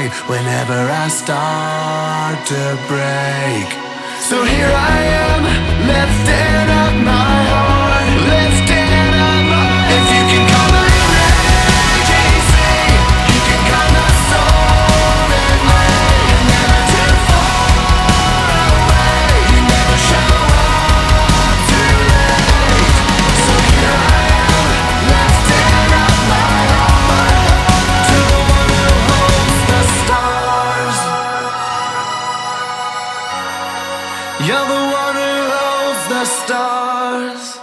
whenever I start to break. So here I am, lifting up my heart, lifting up my heart. If you can call my name, easy, you can call my soul in me. You're never too far away, you never show up too late. So here I am, lifting up my heart to the one who holds the stars. You're the one who holds the stars.